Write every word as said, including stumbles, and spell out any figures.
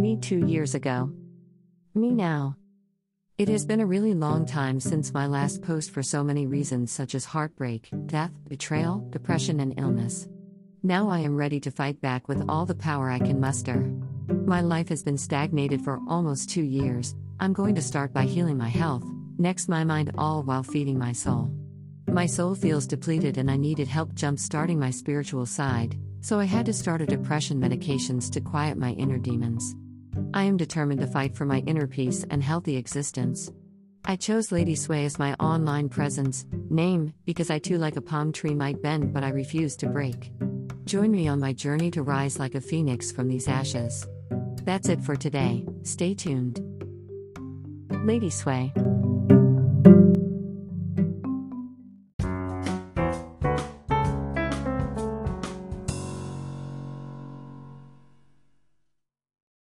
Me two years ago. Me now. It has been a really long time since my last post for so many reasons, such as heartbreak, death, betrayal, depression, and illness. Now I am ready to fight back with all the power I can muster. My life has been stagnated for almost two years. I'm going to start by healing my health, next my mind, all while feeding my soul. My soul feels depleted and I needed help jump-starting my spiritual side, so I had to start a depression medications to quiet my inner demons. I am determined to fight for my inner peace and healthy existence. I chose Lady Sway as my online presence name because I too like a palm tree might bend but I refuse to break. Join me on my journey to rise like a phoenix from these ashes. That's it for today. Stay tuned. Lady Sway.